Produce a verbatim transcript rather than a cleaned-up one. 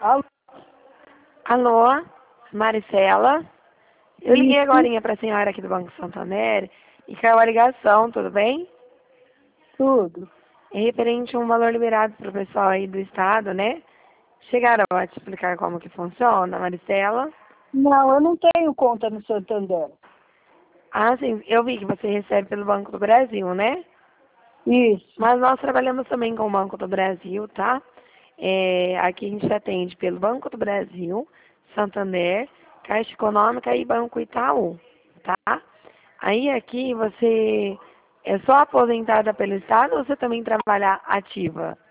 Alô? Alô, Maricela? Eu liguei Isso. agora para a senhora aqui do Banco Santander e caiu a ligação, tudo bem? Tudo. É referente a um valor liberado para o pessoal aí do estado, né? Chegaram a te explicar como que funciona, Maricela? Não, eu não tenho conta no Santander. Ah, sim, eu vi que você recebe pelo Banco do Brasil, né? Isso. Mas nós trabalhamos também com o Banco do Brasil, tá? É, aqui a gente atende pelo Banco do Brasil, Santander, Caixa Econômica e Banco Itaú, tá? Aí aqui você é só aposentada pelo Estado ou você também trabalha ativa?